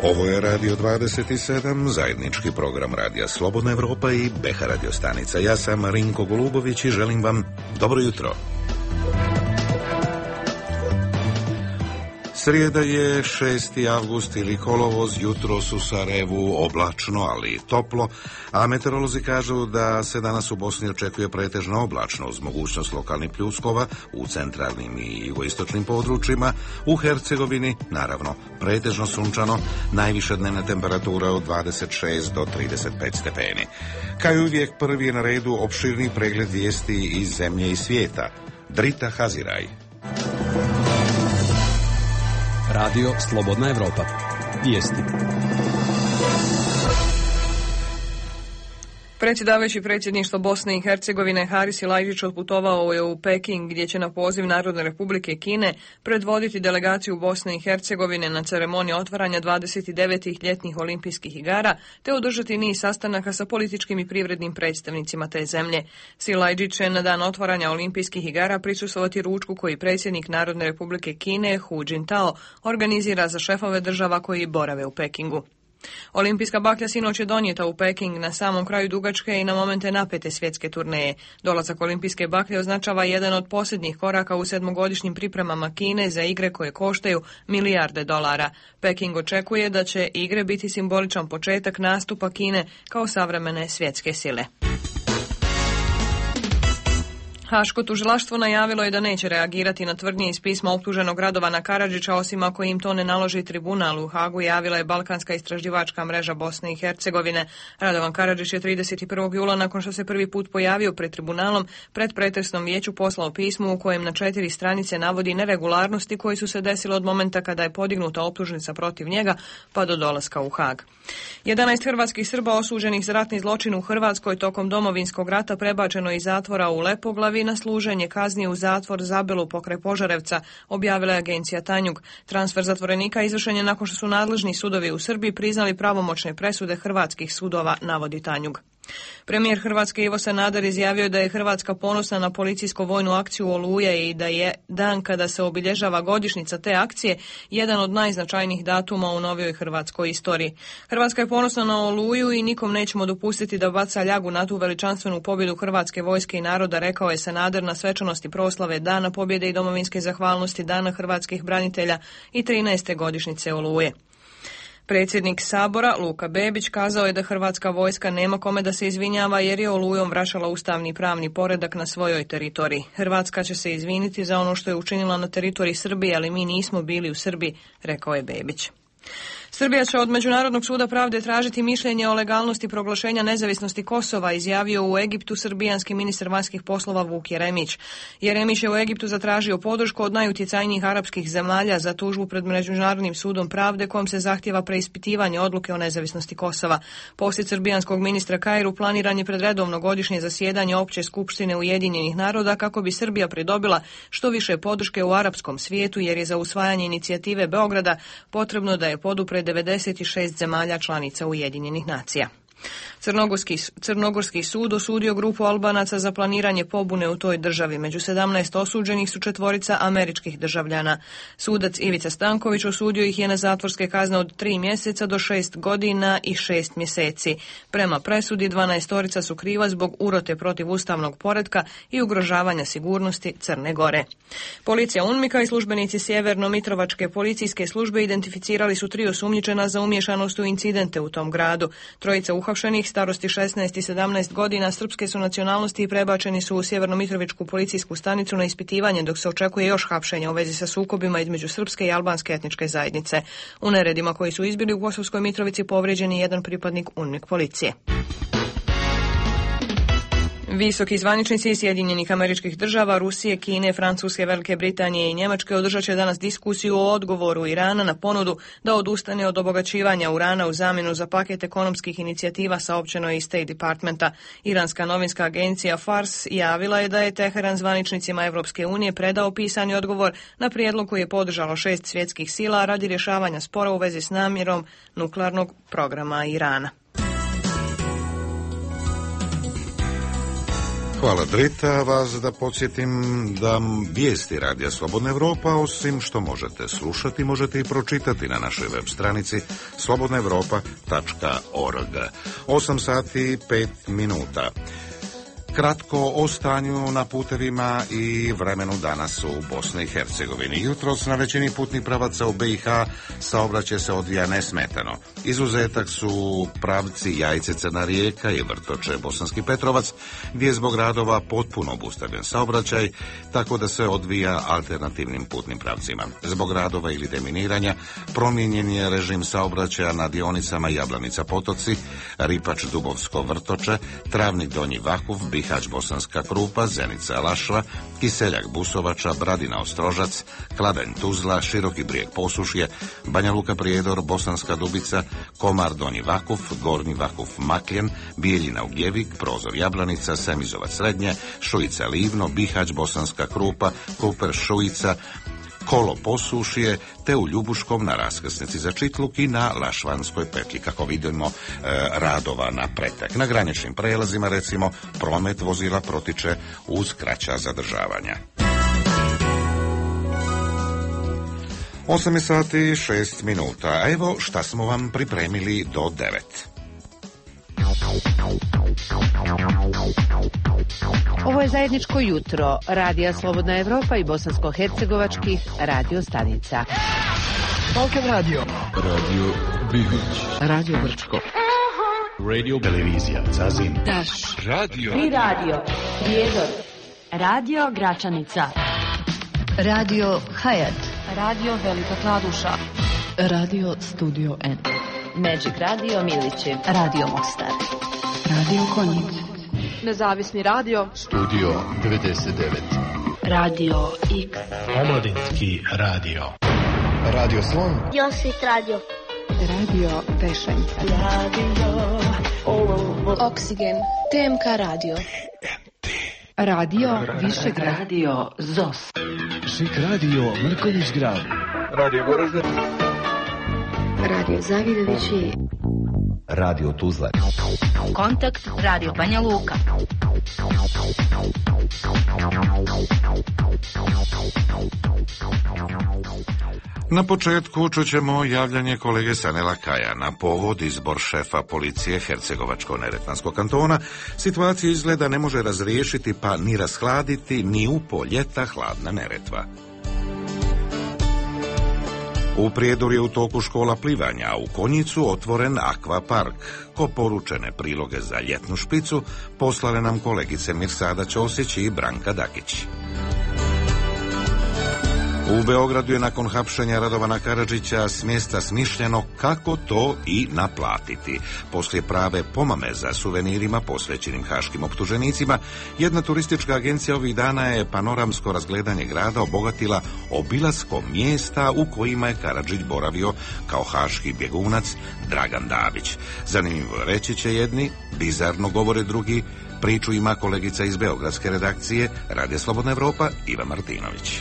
Ovo je Radio 27, zajednički program Radija Slobodna Evropa i BH Radio stanica. Ja sam Rinko Golubović i želim vam dobro jutro. Srijeda je 6. avgust ili kolovoz, jutros u Sarajevu oblačno, ali toplo, a meteorolozi kažu da se danas u Bosni očekuje pretežno oblačno uz mogućnost lokalnih pljuskova u centralnim i jugoistočnim područjima. U Hercegovini, naravno, pretežno sunčano, najviša dnevna temperatura od 26 do 35 stepeni. Kao i uvijek, prvi je na redu opširni pregled vijesti iz zemlje i svijeta. Drita Haziraj. Radio Slobodna Evropa. Vijesti. Predsjedavajući predsjedništva Bosne i Hercegovine Haris Silajdžić otputovao je u Peking gdje će na poziv Narodne republike Kine predvoditi delegaciju Bosne i Hercegovine na ceremoniji otvaranja 29. ljetnih olimpijskih igara te održati niz sastanaka sa političkim i privrednim predstavnicima te zemlje. Silajdžić će na dan otvaranja olimpijskih igara prisustvovati ručku koji predsjednik Narodne republike Kine Hu Jintao organizira za šefove država koji borave u Pekingu. Olimpijska baklja sinoć je donijeta u Peking na samom kraju dugačke i na momente napete svjetske turneje. Dolazak olimpijske baklje označava jedan od posljednjih koraka u sedmogodišnjim pripremama Kine za igre koje koštaju milijarde dolara. Peking očekuje da će igre biti simboličan početak nastupa Kine kao savremene svjetske sile. Haško tužilaštvo najavilo je da neće reagirati na tvrdnje iz pisma optuženog Radovana Karadžića, osim ako im to ne naloži tribunal u Hagu, javila je Balkanska istraživačka mreža Bosne i Hercegovine. Radovan Karadžić je 31. jula, nakon što se prvi put pojavio pred tribunalom, pred pretresnom vijeću poslao pismo u kojem na 4 stranice navodi neregularnosti koje su se desile od momenta kada je podignuta optužnica protiv njega pa do dolaska u Hag. 11 hrvatskih Srba osuđenih za ratni zločin u Hrvatskoj tokom Domovinskog rata prebačeno iz zatvora u Lepoglavi na služenje kazni u zatvor Zabelu pokraj Požarevca, objavila je agencija Tanjug. Transfer zatvorenika izvršen je nakon što su nadležni sudovi u Srbiji priznali pravomoćne presude hrvatskih sudova, navodi Tanjug. Premijer Hrvatske Ivo Sanader izjavio da je Hrvatska ponosna na policijsko-vojnu akciju Oluja i da je dan kada se obilježava godišnjica te akcije jedan od najznačajnijih datuma u novijoj hrvatskoj istoriji. Hrvatska je ponosna na Oluju i nikom nećemo dopustiti da baca ljagu na tu veličanstvenu pobjedu Hrvatske vojske i naroda, rekao je Sanader na svečanosti proslave Dana pobjede i domovinske zahvalnosti Dana hrvatskih branitelja i 13. godišnjice Oluje. Predsjednik Sabora Luka Bebić kazao je da hrvatska vojska nema kome da se izvinjava jer je Olujom vraćala ustavni i pravni poredak na svojoj teritoriji. Hrvatska će se izviniti za ono što je učinila na teritoriji Srbije, ali mi nismo bili u Srbiji, rekao je Bebić. Srbija će od Međunarodnog suda pravde tražiti mišljenje o legalnosti proglašenja nezavisnosti Kosova, izjavio u Egiptu srbijanski ministar vanjskih poslova Vuk Jeremić. Jeremić je u Egiptu zatražio podršku od najutjecajnijih arapskih zemalja za tužbu pred Međunarodnim sudom pravde kojom se zahtjeva preispitivanje odluke o nezavisnosti Kosova. Posjet srbijanskog ministra Kairu planiran je pred redovno godišnje zasjedanje Opće skupštine Ujedinjenih naroda kako bi Srbija pridobila što više podrške u arapskom svijetu, jer je za usvajanje inicijative Beograda potrebno da je podupre 96 zemalja članica Ujedinjenih nacija. Crnogorski sud osudio grupu Albanaca za planiranje pobune u toj državi. Među 17 osuđenih su 4 američkih državljana. Sudac Ivica Stanković osudio ih je na zatvorske kazne od 3 mjeseca do 6 godina i 6 mjeseci. Prema presudi 12 su kriva zbog urote protiv ustavnog poretka i ugrožavanja sigurnosti Crne Gore. Policija UNMIK-a i službenici Sjeverno-Mitrovačke policijske službe identificirali su 3 osumnjičena za umješanost u incidente u tom gradu. Trojica uhapšenih starosti 16 i 17 godina srpske su nacionalnosti i prebačeni su u Sjeverno-Mitrovičku policijsku stanicu na ispitivanje, dok se očekuje još hapšenja u vezi sa sukobima između srpske i albanske etničke zajednice. U neredima koji su izbili u Kosovskoj Mitrovici povrijeđen je jedan pripadnik UNMIK policije. Visoki zvaničnici iz Sjedinjenih Američkih Država, Rusije, Kine, Francuske, Velike Britanije i Njemačke održat će danas diskusiju o odgovoru Irana na ponudu da odustane od obogaćivanja urana u zamjenu za paket ekonomskih inicijativa, saopćeno je iz State Departmenta. Iranska novinska agencija Fars javila je da je Teheran zvaničnicima Evropske unije predao pisani odgovor na prijedlog koji je podržalo 6 svjetskih sila radi rješavanja spora u vezi s namjerom nuklearnog programa Irana. Hvala Drita, vas da podsjetim da vijesti Radija Slobodna Evropa, osim što možete slušati, možete i pročitati na našoj web stranici slobodnaevropa.org. 8 sati 5 minuta. Kratko o stanju na putevima i vremenu danas u Bosni i Hercegovini. Jutros na većini putnih pravaca u BiH saobraćaj se odvija nesmetano. Izuzetak su pravci Jajce-Crna Rijeka i Vrtoče Bosanski Petrovac, gdje je zbog radova potpuno obustavljen saobraćaj, tako da se odvija alternativnim putnim pravcima. Zbog radova ili deminiranja promijenjen je režim saobraćaja na dionicama Jablanica Potoci, Ripač Dubovsko Vrtoče, Travnik Donji Vakuf, Bihać Bosanska Krupa, Zenica Lašva, Kiseljak Busovača, Bradina Ostrožac, Kladanj Tuzla, Široki Brijeg Posušje, Banja Luka Prijedor, Bosanska Dubica, Komar Donji Vakuf, Gornji Vakuf Makljen, Bijeljina Ugljevik, Prozor Jablanica, Semizovac Srednje, Šujica Livno, Bihać Bosanska Krupa, Kuper Šujica, Kolo Posušje, te u Ljubuškom na raskrsnici za Čitluk i na Lašvanskoj petlji. Kako vidimo, radova na pretek. Na graničnim prijelazima, recimo, promet vozila protiče uz kraća zadržavanja. 8 sati 6 minuta. A evo šta smo vam pripremili do 9. Ovo je zajedničko jutro Radija Slobodna Evropa i bosansko-hercegovačkih radio stanica. Balkan Radio, Radio Bihoć, Radio Brčko, Radio Televizija Zazin, Daš, Radio Tri Radio, Prijedor, Radio Gračanica, Radio Hayat, Radio Velika Kladuša, Radio Studio N, Magic Radio Milići, Radio Mostar, Radio Konjic, Nezavisni radio, Studio 99, Radio X, Omladinski radio, Radio Slon, Josvit radio, Radio Pešanj, Oksigen, TMK radio, Radio Višegrad, Radio ZOS, Šik radio Mrkonjić grad, Radio Goražde, Radio Zavidovići, Radio Tuzla, Kontakt Radio Banja Luka, Na početku čućemo javljanje kolege Sanela Kaja. Na povod izbor šefa policije Hercegovačko-Neretvanskog kantona situacija izgleda ne može razriješiti pa ni rashladiti ni u po ljeta hladna Neretva. U Prijedoru je u toku škola plivanja, a u Konjicu otvoren akvapark. Ko poručene priloge za ljetnu špicu poslale nam kolegice Mirsada Ćosić i Branka Dakić. U Beogradu je nakon hapšenja Radovana Karadžića s mjesta smišljeno kako to i naplatiti. Poslije prave pomame za suvenirima posvećenim haškim optuženicima, jedna turistička agencija ovih dana je panoramsko razgledanje grada obogatila obilaskom mjesta u kojima je Karadžić boravio kao haški bjegunac Dragan Dabić. Zanimljivo reći će jedni, bizarno govore drugi, priču ima kolegica iz beogradske redakcije Radija Slobodna Evropa Iva Martinović.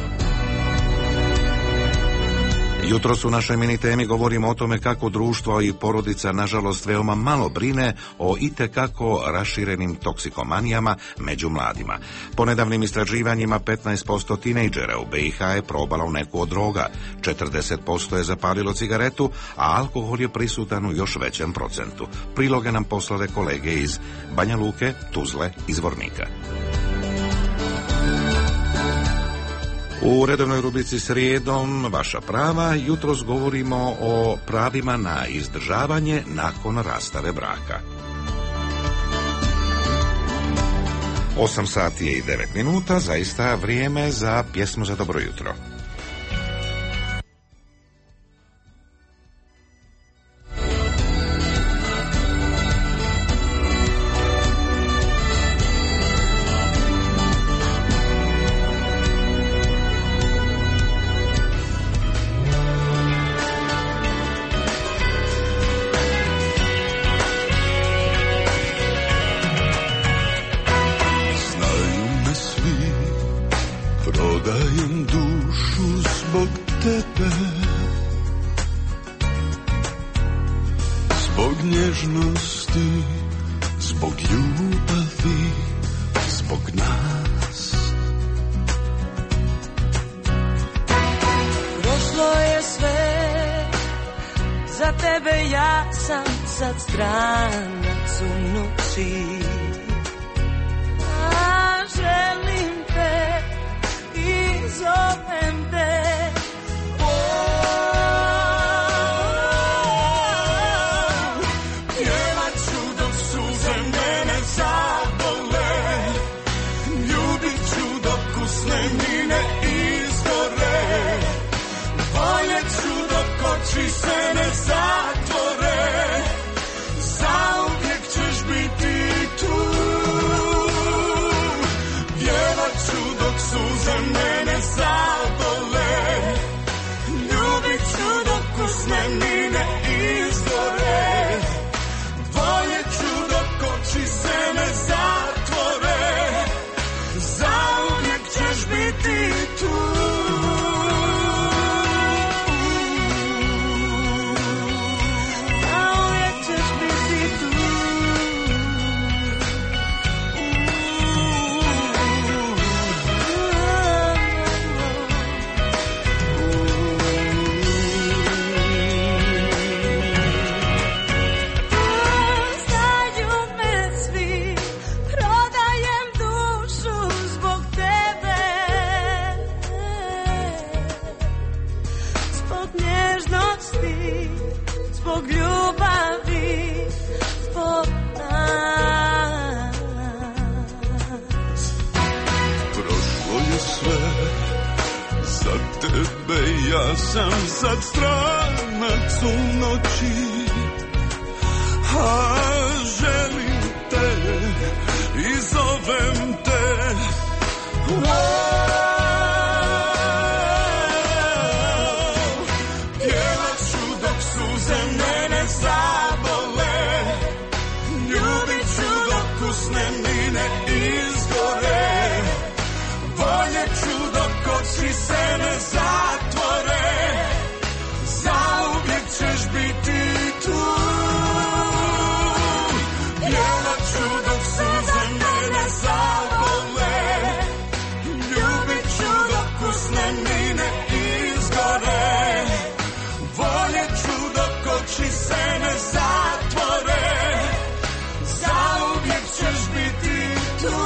Jutros u našoj mini temi govorimo o tome kako društvo i porodica nažalost veoma malo brine o itekako raširenim toksikomanijama među mladima. Po nedavnim istraživanjima 15% tinejdžera u BiH je probalo neku od droga, 40% je zapalilo cigaretu, a alkohol je prisutan u još većem procentu. Priloge nam poslale kolege iz Banja Luke, Tuzle i Zvornika. U redovnoj rubrici Srijedom, vaša prava, jutros govorimo o pravima na izdržavanje nakon rastave braka. 8 sati je i 9 minuta, zaista vrijeme za pjesmu za dobro jutro. zbog nas. Prošlo je sve, za tebe ja sam sad stranac u noći. A želim te i zovem te. Pjevat ću dok suze mene zabole, ljubit ću dok usnenine izgore, voljet ću dok oči se ne zatvore, zauvijek ćeš biti tu. Pjevat ću dok suze mene zabole, ljubit ću dok usnenine izgore, voljet ću dok oči se ne zatvore, zauvijek ćeš biti tu. Ja sam sad stranac u noći, a želim te i zovem te. Pjevat ću dok suze mene zabole, ljubit ću dok usnenine izgore, voljet ću dok oči se ne zatvore, zauvijek ćeš biti tu. Pjevat ću dok suze mene zabole, ljubit ću dok usnenine izgore, voljet ću dok oči se ne zatvore, zauvijek ćeš biti tu.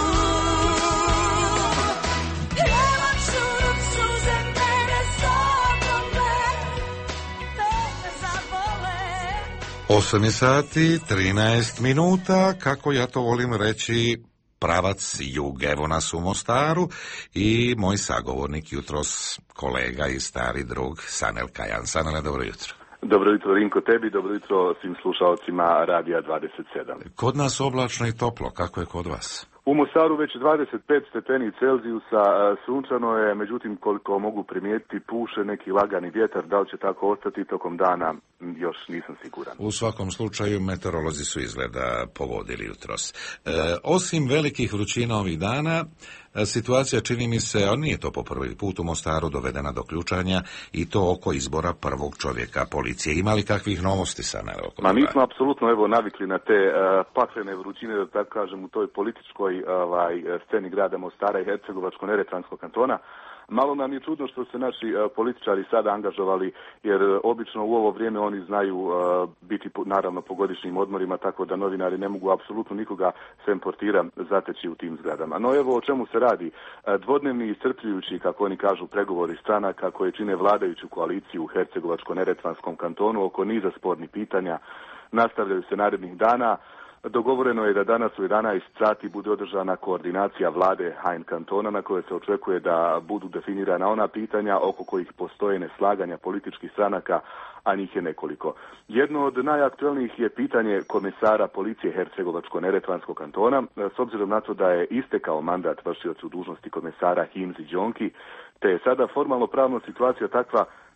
8 sati, 13 minuta, kako ja to volim reći, pravac jug, evo nas u Mostaru i moj sagovornik jutros, kolega i stari drug Sanel Kajan. Sanele, dobro jutro. Dobro jutro Rinko tebi, dobro jutro svim slušalcima Radija 27. Kod nas oblačno i toplo, kako je kod vas? U Mostaru već 25 stepeni Celzijusa, sunčano je, međutim koliko mogu primijetiti puše neki lagani vjetar, da li će tako ostati tokom dana, još nisam siguran. U svakom slučaju meteorolozi su izgleda pogodili jutros. Osim velikih vrućina ovih dana, situacija čini mi se, a nije to po prvi put u Mostaru dovedena do ključanja i to oko izbora prvog čovjeka policije. Ima li kakvih novosti sa Ma mi smo apsolutno evo navikli na te paklene vrućine, da tako kažem, u toj političkoj sceni grada Mostara i Hercegovačko-neretvanskog kantona. Malo nam je čudno što se naši političari sada angažovali, jer obično u ovo vrijeme oni znaju biti naravno po godišnjim odmorima, tako da novinari ne mogu apsolutno nikoga sem portira zateći u tim zgradama. No evo o čemu se radi. Dvodnevni i iscrpljujući, kako oni kažu, pregovori stranaka koje čine vladajuću koaliciju u Hercegovačko-neretvanskom kantonu oko niza spornih pitanja nastavljaju se narednih dana. Dogovoreno je da danas u 11 sati bude održana koordinacija vlade Hain kantona na kojoj se očekuje da budu definirana ona pitanja oko kojih postoje neslaganja političkih stranaka, a njih je nekoliko. Jedno od najaktuelnijih je pitanje komesara policije Hercegovačko-neretvanskog kantona, s obzirom na to da je istekao mandat vršiocu dužnosti komesara Himzi Džonki, te je sada formalno pravna situacija takva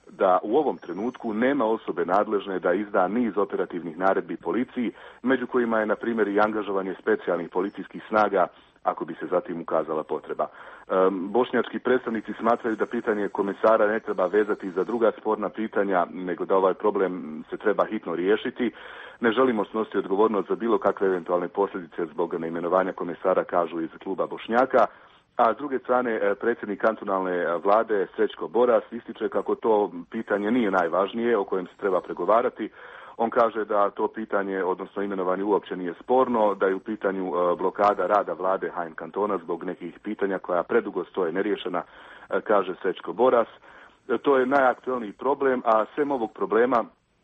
da u ovom trenutku nema osobe nadležne da izda niz operativnih naredbi policiji, među kojima je, na primjer, i angažovanje specijalnih policijskih snaga ako bi se zatim ukazala potreba. Bošnjački predstavnici smatraju da pitanje komesara ne treba vezati za druga sporna pitanja, nego da ovaj problem se treba hitno riješiti. Ne želimo snositi odgovornost za bilo kakve eventualne posljedice zbog neimenovanja komesara, kažu iz kluba Bošnjaka. A s druge strane, predsjednik kantonalne vlade Srećko Boras ističe kako to pitanje nije najvažnije o kojem se treba pregovarati. On kaže da to pitanje, odnosno imenovanje, uopće nije sporno, da je u pitanju blokada rada vlade HM kantona zbog nekih pitanja koja predugo stoje neriješena, kaže Srećko Boras. To je najaktuelniji problem, a sem ovog problema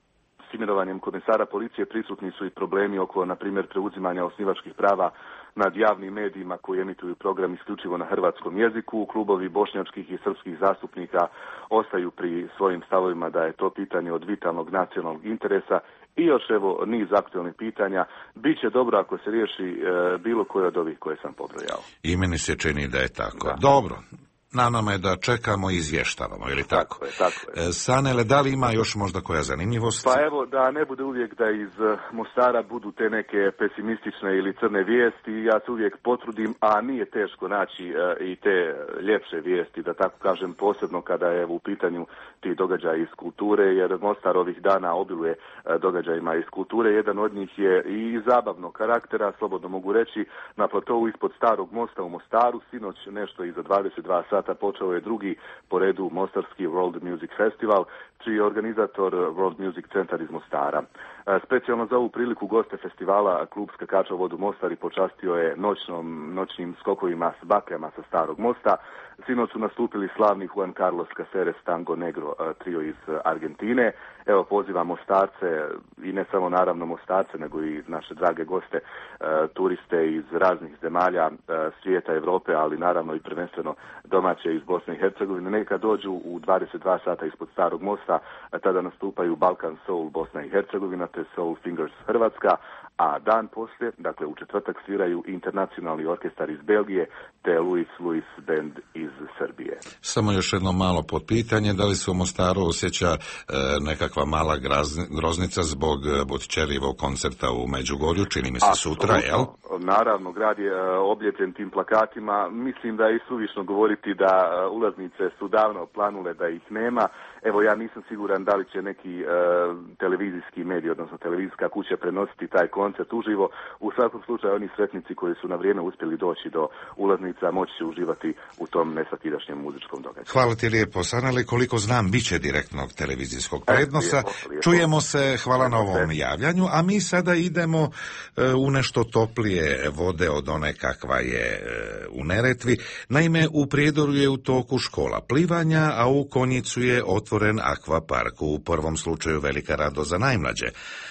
s imenovanjem komesara policije prisutni su i problemi oko, na primjer, preuzimanja osnivačkih prava nad javnim medijima koji emituju program isključivo na hrvatskom jeziku. Klubovi bošnjačkih i srpskih zastupnika ostaju pri svojim stavovima da je to pitanje od vitalnog nacionalnog interesa i još evo niz aktualnih pitanja. Biće dobro ako se riješi bilo koje od ovih koje sam pobrojao. I meni se čini da je tako. Da. Dobro. Na nama je da čekamo i izvještavamo, ili tako? Tako je. Sanele, da li ima još možda koja zanimljivost? Pa evo, da ne bude uvijek da iz Mostara budu te neke pesimistične ili crne vijesti, ja se uvijek potrudim, a nije teško naći i te ljepše vijesti, da tako kažem, posebno kada je u pitanju ti događaji iz kulture, jer Mostar ovih dana obiluje događajima iz kulture. Jedan od njih je i zabavnog karaktera, slobodno mogu reći, na platovu ispod Starog mosta u Mostaru, sinoć nešto iza 22 sata počeo je drugi po redu Mostarski World Music Festival, čiji je organizator World Music Centar iz Mostara. Specijalno za ovu priliku goste festivala klub skakača u vodu Mostar i počastio je noćnim skokovima s bakljama sa Starog mosta. Sinoć su nastupili slavni Juan Carlos Caceres Tango Negro trio iz Argentine. Evo, pozivam Mostarce i ne samo naravno Mostarce, nego i naše drage goste, turiste iz raznih zemalja svijeta, Europe, ali naravno i prvenstveno domaće iz Bosne i Hercegovine. Neka dođu u 22 sata ispod Starog mosta, tada nastupaju Balkan Soul Bosna i Hercegovina te Soul Fingers Hrvatska, a dan poslije, dakle u četvrtak, sviraju Internacionalni orkestar iz Belgije te Louis Band iz Srbije. Samo još jedno malo potpitanje, da li se u Mostaru osjeća nekakva mala groznica zbog Butićerijevog koncerta u Međugorju, čini mi se sutra, jel? Naravno, grad je obljepljen tim plakatima. Mislim da je suvišno govoriti da ulaznice su davno planule da ih nema. Evo, ja nisam siguran da li će neki televizijski medij, odnosno televizijska kuća prenositi taj koncert uživo. U svakom slučaju, oni sretnici koji su na vrijeme uspjeli doći do ulaznica moći će uživati u tom nesvakidašnjem muzičkom događaju. Hvala ti lijepo, Sanele. Koliko znam, bit će direktnog televizijskog prednosa. Lijepo. Čujemo se, hvala na ovom javljanju, a mi sada idemo u nešto toplije vode od one kakva je u Neretvi. Naime, u Prijedoru je u toku škola plivanja, a u Konjicu je otvoren akvapark. U prvom slučaju velika radost za najmlađe,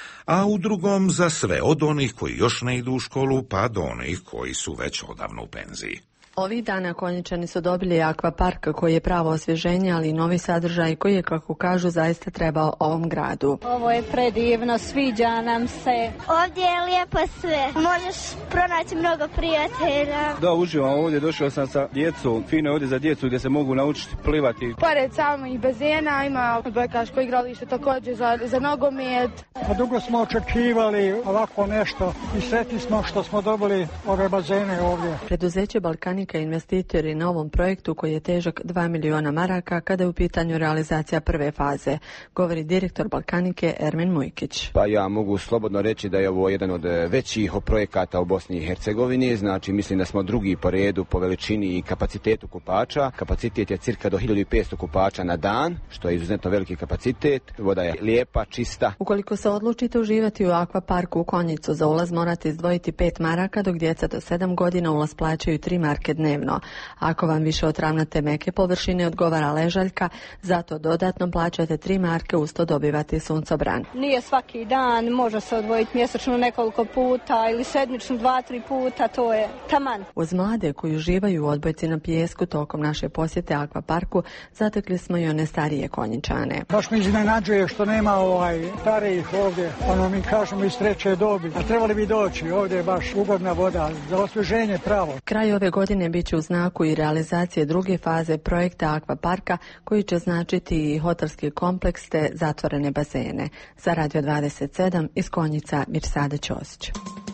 a u drugom za sve, od onih koji još ne idu u školu pa do onih koji su već odavno u penziji. Ovih dana Konjičani su dobili akvapark koji je pravo osvježenje, ali i novi sadržaj koji je, kako kažu, zaista trebao ovom gradu. Ovo je predivno, sviđa nam se. Ovdje je lijepo sve. Možeš pronaći mnogo prijatelja. Da, uživam ovdje, došao sam sa djecom. Fino je ovdje za djecu gdje se mogu naučiti plivati. Pored samih bazena ima odbojkaško igralište također za nogomet. A dugo smo očekivali ovako nešto i sretni smo što smo dobili ove bazene ovdje. Preduzeće Balkanika investitori na ovom projektu koji je težak 2 miliona maraka kada je u pitanju realizacija prve faze, govori direktor Balkanike Ermin Mujkić. Pa ja mogu slobodno reći da je ovo jedan od većih projekata u Bosni i Hercegovini, znači mislim da smo drugi po redu po veličini i kapacitetu kupača. Kapacitet je cirka do 1500 kupača na dan, što je izuzetno veliki kapacitet. Voda je lijepa, čista. Ukoliko se odlučite uživati u akvaparku u Konjicu, za ulaz morate izdvojiti 5 maraka, dok djeca do 7 godina ulaz plaćaju 3 marke dnevno. Ako vam više od travnate meke površine odgovara ležaljka, zato dodatno plaćate 3 marke, uz to dobivate suncobran. Nije svaki dan, može se odvojiti mjesečno nekoliko puta ili sedmično 2-3 puta, to je taman. Uz mlade koji uživaju u odbojci na pijesku tokom naše posjete akvaparku, zatekli smo i one starije Konjičane. Baš mi iznenađuje što nema starijih ovdje, mi kažemo iz treće dobi, a trebali bi doći, ovdje je baš ugodna voda, za osvježenje pravo. Kraj ove godine godine bit će u znaku i realizacije druge faze projekta Akvaparka, koji će značiti i hotelski kompleks te zatvorene bazene. Za Radio 27 iz Konjica Mirsada Ćosić.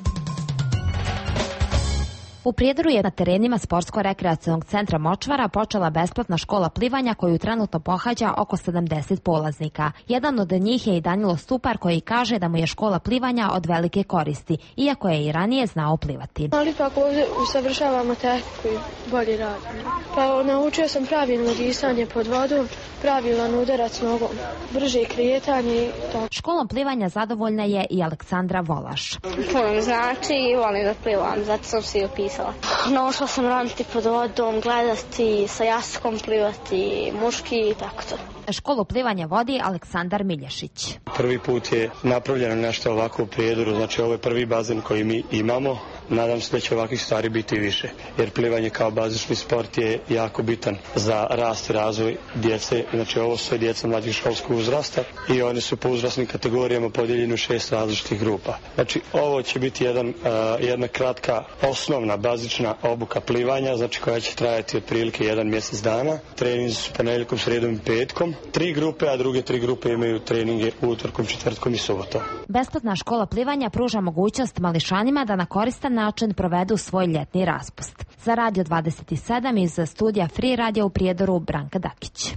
U Prijedoru je na terenima Sportsko-rekreacionog centra Močvara počela besplatna škola plivanja koju trenutno pohađa oko 70 polaznika. Jedan od njih je i Danilo Stupar koji kaže da mu je škola plivanja od velike koristi, iako je i ranije znao plivati. Ali ipak ovdje usavršavamo tehniku i bolje radimo. Pa naučio sam pravilno disanje pod vodom, pravilan udarac nogom, brže kretanje i tako. Školom plivanja zadovoljna je i Aleksandra Volaš. Puno mi znači i volim da plivam, zato sam se i upisala. Naučila sam raditi pod vodom, gledati, sa jaskom plivati, muški i tako to. Školu plivanja vodi Aleksandar Milješić. Prvi put je napravljeno nešto ovako u Prijedoru, znači ovo je prvi bazen koji mi imamo. Nadam se da će ovakvih stvari biti više, jer plivanje kao bazični sport je jako bitan za rast i razvoj djece. Znači ovo su sve djeca mlađih školskog uzrasta i oni su po uzrasnim kategorijama podijeljeni u 6 različitih grupa. Znači ovo će biti jedna kratka osnovna bazična obuka plivanja, znači koja će trajati otprilike 1 mjesec dana. Treninzi su ponedjeljkom, srijedom i petkom. 3 grupe, a druge 3 grupe imaju treninge utorkom, četvrtkom i subotom. Besplatna škola plivanja pruža mogućnost mališanima da na koristan način provedu svoj ljetni raspust. Za Radio 27 iz studija Free Radio u Prijedoru, Branka Dakić.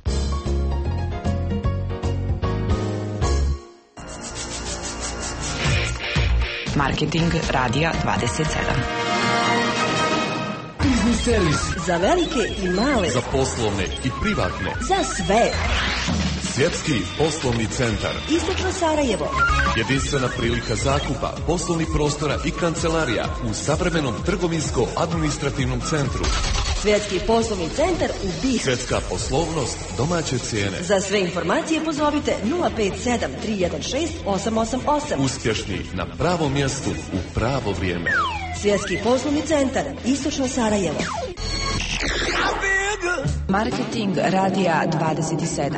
Marketing Radija 27. Biznis servis. Za velike i male. Za poslovne i privatne. Za sve. Svjetski poslovni centar. Istočno Sarajevo. Jedinstvena prilika zakupa poslovnih prostora i kancelarija u savremenom trgovinsko-administrativnom centru. Svjetski poslovni centar u Bih. Svjetska poslovnost, domaće cijene. Za sve informacije pozovite 057 316 888. Uspješni na pravom mjestu u pravo vrijeme. Svjetski poslovni centar, Istočno Sarajevo. Marketing Radija 27.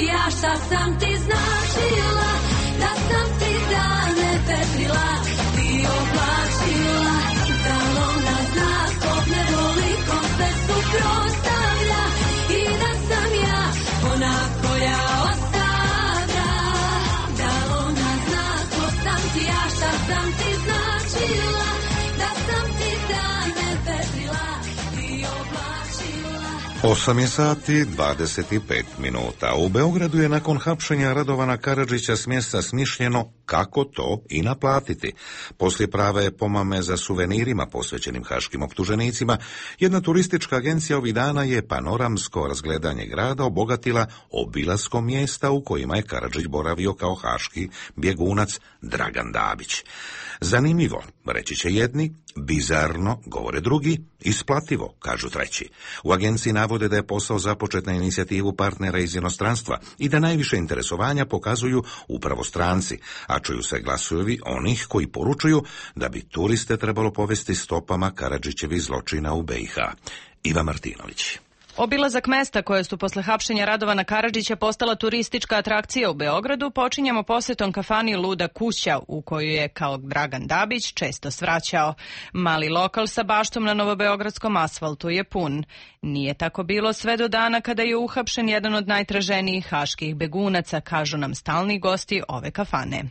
ti ja, šta sam ti značila, da sam ti dane vetrila i oblačila, da luna zna kog ne voli, kom se suprotstavlja i da sam ja ona koja ostavlja, da luna zna kog sam ti ja, šta sam ti značila, da sam ti dane vetrila i oblačila. 8 je sati 25 minuta. U Beogradu je nakon hapšenja Radovana Karadžića s mjesta smišljeno kako to i naplatiti. Poslije prave pomame za suvenirima posvećenim haškim optuženicima, jedna turistička agencija ovih dana je panoramsko razgledanje grada obogatila obilaskom mjesta u kojima je Karadžić boravio kao haški bjegunac Dragan Dabić. Zanimljivo, reći će jedni, bizarno, govore drugi, isplativo, kažu treći. U agenciji navode da je posao započet na inicijativu partnera iz inostranstva i da najviše interesovanja pokazuju upravo stranci, a čuju se glasovi onih koji poručuju da bi turiste trebalo povesti stopama Karadžićevih zločina u BiH. Iva Martinović. Obilazak mesta koje su posle hapšenja Radovana Karadžića postala turistička atrakcija u Beogradu počinjemo posjetom kafani Luda kuća u koju je kao Dragan Dabić često svraćao. Mali lokal sa baštom na novobeogradskom asfaltu je pun. Nije tako bilo sve do dana kada je uhapšen jedan od najtraženijih haških begunaca, kažu nam stalni gosti ove kafane.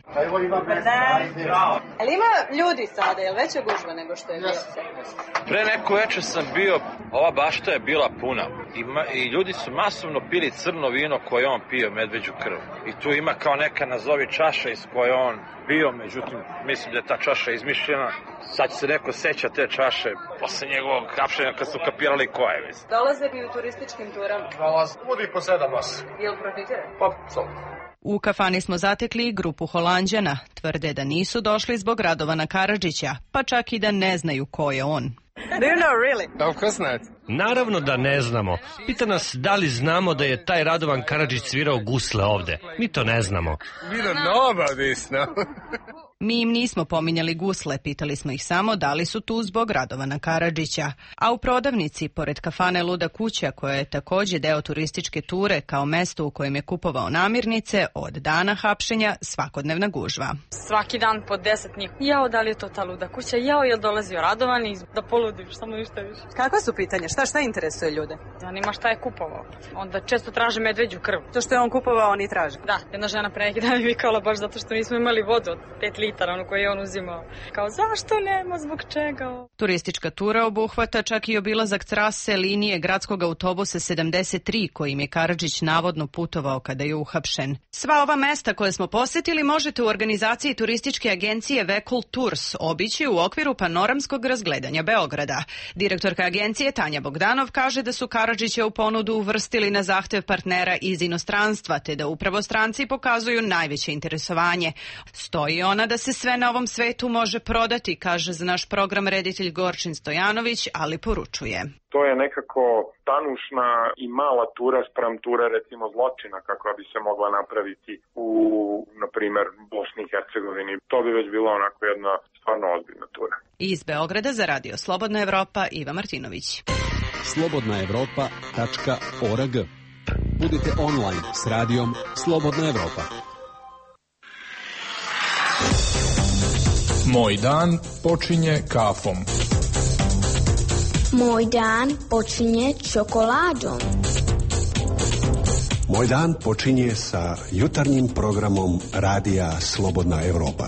Ali ima ljudi sada, je li veća gužva nego što je bilo? Pre neko večer sam bio, ova bašta je bila puna. I ljudi su masovno pili crno vino koje on pio, medveđu krv. I tu ima kao neka nazovi čaša iz koje on bio, međutim mislim da je ta čaša izmišljena. Sad će se neko seća te čaše posle njegovog hapšenja kad su kapirali ko je. Dolaze bi u turističkim turama? Dolaze, budi po 7-8. Jel profitira? Pa, samo. U kafani smo zatekli i grupu Holanđana. Tvrde da nisu došli zbog Radovana Karadžića, pa čak i da ne znaju ko je on. Do you know really? Of course not. Naravno da ne znamo. Pita nas da li znamo da je taj Radovan Karadžić svirao gusle ovde. Mi to ne znamo. We don't know about this, no? Mi im nismo pominjali gusle, pitali smo ih samo da li su tu zbog Radovana Karadžića. A u prodavnici, pored kafane Luda kuća, koja je također deo turističke ture kao mesto u kojem je kupovao namirnice, od dana hapšenja svakodnevna gužva. Svaki dan po 10 njih. Jao, da li je to ta Luda kuća? Jao, je li dolazio Radovan i da poludiš, samo ništa više. Kakva su pitanja? Šta interesuje ljude? Zanima šta je kupovao. Onda često traže medveđu krv. To što je on kupovao, oni traže? Da, jedna žena pre neki dan je vikala baš zato što nismo imali vodu od 5 litara, onu koju je on uzimao. Kao, zašto nema, zbog čega? Turistička tura obuhvata čak i obilazak trase linije gradskog autobusa 73, kojim je Karadžić navodno putovao kada je uhapšen. Sva ova mesta koje smo posjetili možete u organizaciji turističke agencije Vekul Tours obići u okviru panoramskog razgledanja Beograda. Direktorka agencije Tanja Bogdanov kaže da su Karadžića u ponudu uvrstili na zahtev partnera iz inostranstva, te da upravo stranci pokazuju najveće interesovanje. Stoji ona da se sve na ovom svetu može prodati, kaže za naš program reditelj Gorčin Stojanović, ali poručuje. To je nekako tanušna i mala tura spram ture recimo zločina kako bi se mogla napraviti u, na primjer, Bosni i Hercegovini. To bi već bila onako jedna stvarno ozbiljna tura. Iz Beograda za Radio Slobodna Evropa, Iva Martinović. slobodnaevropa.org. Budite online s radijom Slobodna Evropa. Moj dan počinje kafom. Moj dan počinje čokoladom. Moj dan počinje sa jutarnjim programom Radija Slobodna Evropa.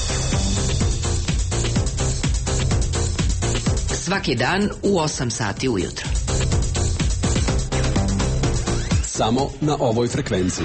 Svaki dan u 8 sati ujutro. Samo na ovoj frekvenciji.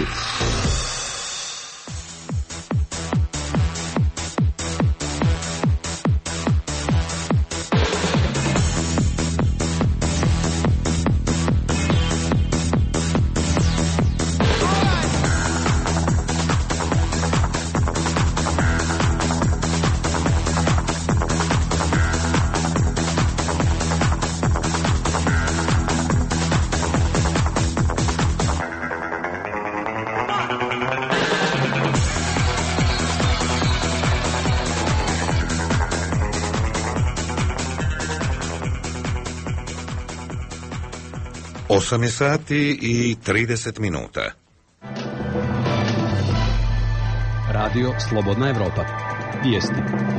Osam je sati i 30 minuta. Radio Slobodna Evropa. Vijesti.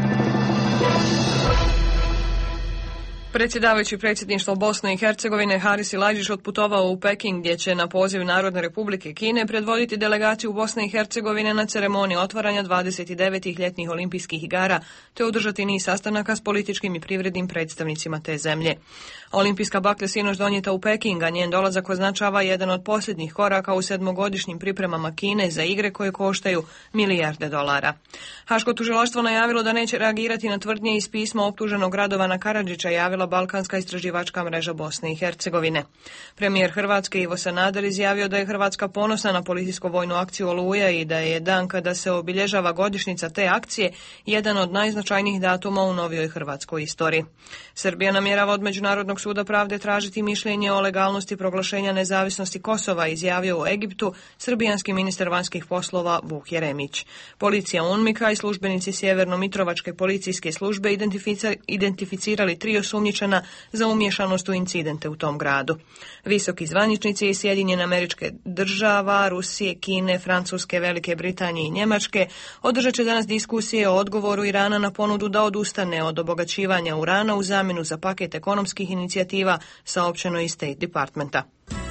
Predsjedavajući predsjedništvo Bosne i Hercegovine Haris Silajdžić otputovao u Peking gdje će na poziv Narodne republike Kine predvoditi delegaciju Bosne i Hercegovine na ceremoniji otvaranja 29. ljetnih olimpijskih igara te održati niz sastanaka s političkim i privrednim predstavnicima te zemlje. Olimpijska baklja sinoć donijeta u Peking, a njen dolazak označava jedan od posljednjih koraka u 7-godišnjim pripremama Kine za igre koje koštaju milijarde dolara. Haško tužilaštvo najavilo da neće reagirati na tvrdnje iz pisma optuženog Radovana Karadžića, javila Balkanska istraživačka mreža Bosne i Hercegovine. Premijer Hrvatske Ivo Sanader izjavio da je Hrvatska ponosna na policijsko-vojnu akciju Oluja i da je dan kada se obilježava godišnjica te akcije jedan od najznačajnijih datuma u novijoj hrvatskoj istoriji. Srbija namjerava od Međunarodnog suda pravde tražiti mišljenje o legalnosti proglašenja nezavisnosti Kosova, izjavio u Egiptu srbijanski ministar vanjskih poslova Vuk Jeremić. Policija UNMIK-a i službenici Sjeverno-Mitrovačke policijske službe identificirali 3 osumnjičena za umješanost u incidente u tom gradu. Visoki zvaničnici iz Sjedinjene Američke Država, Rusije, Kine, Francuske, Velike Britanije i Njemačke održat će danas diskusije o odgovoru Irana na ponudu da odustane od obogaćivanja urana u zamjenu za paket ekonomskih inicijativa, saopćeno iz State Departmenta.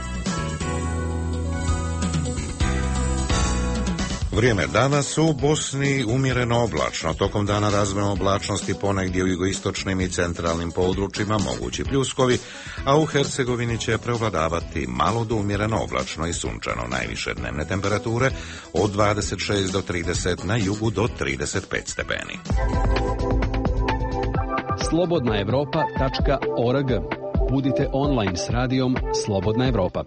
Vrijeme danas u Bosni umjereno oblačno. Tokom dana razmjena oblačnosti ponegdje u jugoistočnim i centralnim područjima mogući pljuskovi, a u Hercegovini će prevladavati malo do umjereno oblačno i sunčano. Najviše dnevne temperature od 26 do 30, na jugu do 35 stepeni. slobodnaevropa.org. Budite online s radijom Slobodna Evropa.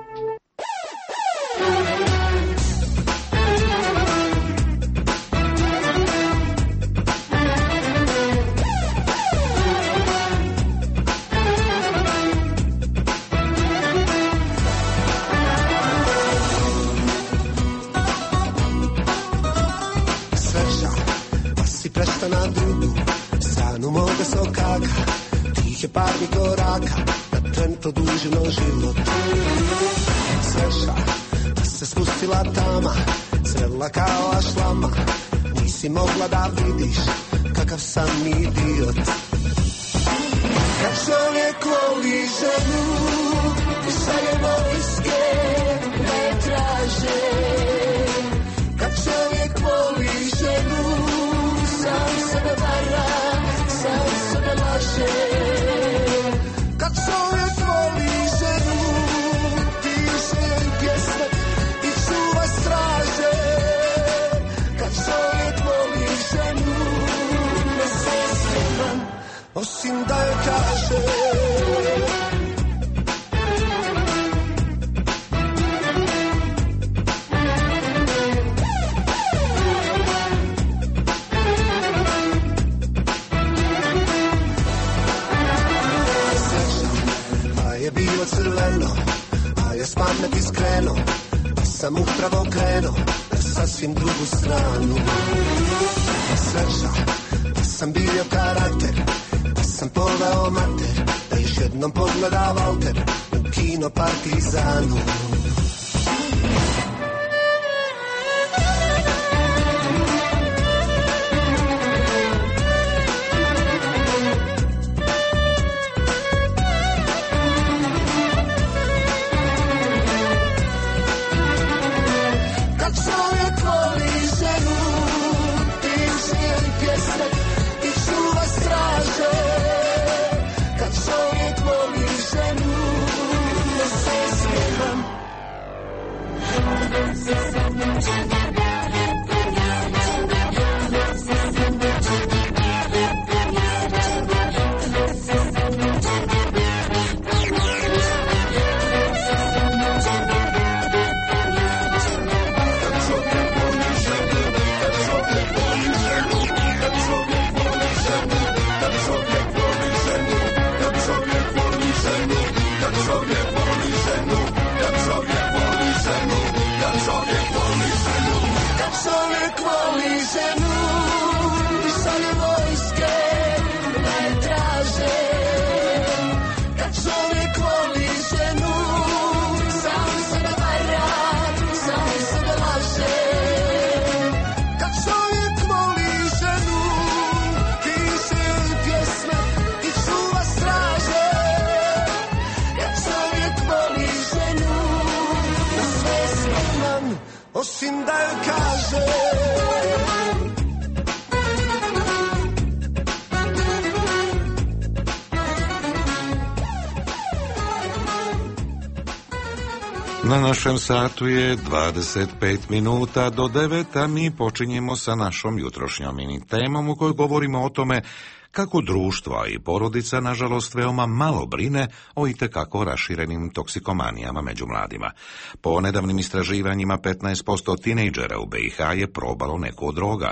Na drugu stranu moga sokaka, tih je parnih koraka, da tren produžilo život. Sveša, da se spustila tama, crvela kao ašlama, nisi mogla da vidiš kakav sam idiot. Kad čovjek voli ženu, šalje vojske, ne traže. Kad čovjek voli ženu, sam sebe vara, sam sebe laže. Kad čovjek voli ženu, piše pjesme i čuva straže. Kad čovjek voli ženu, ne se smijem, osim da je kaže. Crveno, a ja s pameti skrenuo, pa sam upravo krenuo na sasvim drugu stranu. Sreća, da sam bio karakter, da sam poveo mater, da još jednom pogleda Walter u kino Partizanu. osim da joj kažem. Na našem satu je 25 minuta do 9, a mi počinjemo sa našom jutrošnjom mini temom u kojoj govorimo o tome kako društvo i porodica, nažalost, veoma malo brine o itekako raširenim toksikomanijama među mladima. Po nedavnim istraživanjima 15% tinejdžera u BiH je probalo neku od droga,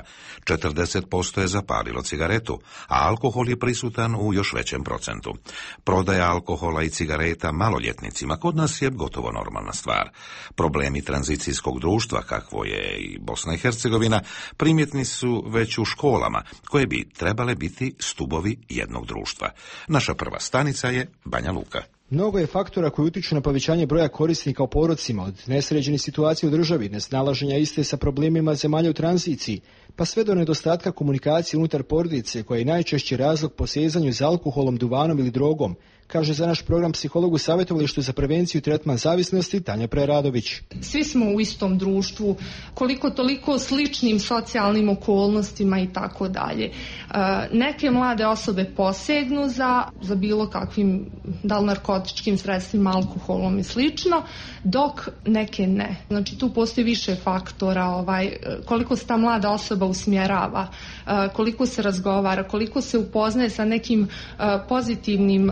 40% je zapalilo cigaretu, a alkohol je prisutan u još većem procentu. Prodaja alkohola i cigareta maloljetnicima kod nas je gotovo normalna stvar. Problemi tranzicijskog društva, kakvo je i Bosna i Hercegovina, primjetni su već u školama, koje bi trebale biti stubovi jednog društva. Naša prva stanica je Banja Luka. Mnogo je faktora koji utiču na povećanje broja korisnika u porodcima, od nesređenih situacija u državi, nesnalaženja iste sa problemima zemalja u tranziciji, pa sve do nedostatka komunikacije unutar porodice, koja je najčešći razlog posezanju za alkoholom, duvanom ili drogom, kaže za naš program psiholog u savjetovalištu za prevenciju i tretman zavisnosti Tanja Preradović. Svi smo u istom društvu, koliko toliko sličnim socijalnim okolnostima i tako dalje. Neke mlade osobe posegnu za bilo kakvim, da li narkotičkim sredstvima, alkoholom i slično, dok neke ne. Znači tu postoji više faktora, koliko se ta mlada osoba usmjerava, koliko se razgovara, koliko se upoznaje sa nekim pozitivnim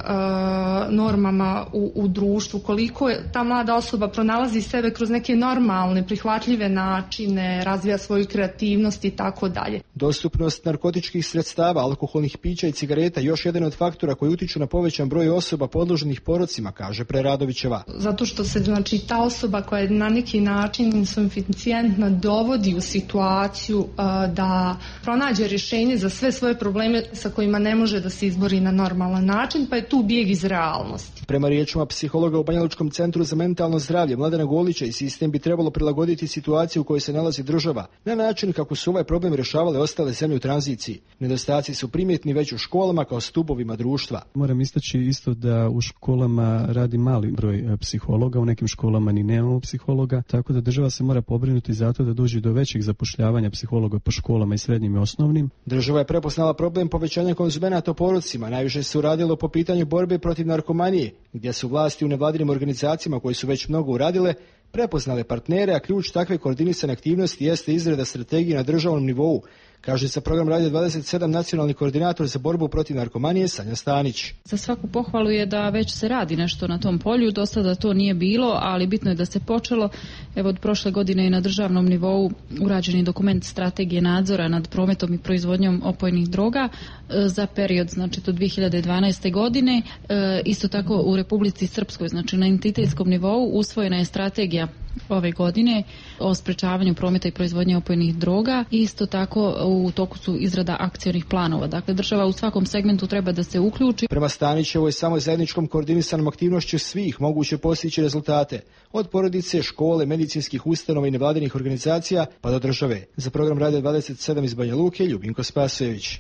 normama u društvu, koliko ta mlada osoba pronalazi sebe kroz neke normalne, prihvatljive načine, razvija svoju kreativnost i tako dalje. Dostupnost narkotičkih sredstava, alkoholnih pića i cigareta još jedan od faktora koji utiču na povećan broj osoba podloženih porocima, kaže Preradovićeva. Zato što se, znači, ta osoba koja je na neki način insuficijentna dovodi u situaciju da pronađe rješenje za sve svoje probleme sa kojima ne može da se izbori na normalan način, pa je tu bijeg iz realnosti. Prema riječima psihologa u Banjalučkom centru za mentalno zdravlje Mladena Golića, i sistem bi trebalo prilagoditi situaciju u kojoj se nalazi država na način kako su ovaj problem rješavale ostale zemlje u tranziciji. Nedostaci su primjetni već u školama kao stubovima društva. Moram istaći isto da u školama radi mali broj psihologa, u nekim školama ni nemamo psihologa, tako da država se mora pobrinuti zato da dođe do većeg zapošljavanja psihologa po školama i srednjim i osnovnim. Država je prepoznala problem povećanja konzumenata u porodcima. Najviše se uradilo po pitanju borbe protiv narkomanije, gdje su vlasti u nevladinim organizacijama koje su već mnogo uradile prepoznale partnere, a ključ takve koordinisane aktivnosti jeste izrada strategije na državnom nivou, kaže za program Radio 27 nacionalni koordinator za borbu protiv narkomanije Sanja Stanić. Za svaku pohvalu je da već se radi nešto na tom polju, dosta da to nije bilo, ali bitno je da se počelo. Evo, od prošle godine je na državnom nivou urađeni dokument strategije nadzora nad prometom i proizvodnjom opojnih droga za period, znači, do 2012. godine. Isto tako u Republici Srpskoj, znači na entitetskom nivou, usvojena je strategija ove godine o sprečavanju prometa i proizvodnje opojnih droga. Isto tako u toku su izrada akcionih planova. Dakle, država u svakom segmentu treba da se uključi. Prema Stanićevoj je samo zajedničkom koordinisanom aktivnošću svih moguće postići rezultate. Od porodice, škole, medicinskih ustanova i nevladinih organizacija pa do države. Za program Radio 27 iz Banja Luke, Ljubinko Spasojević.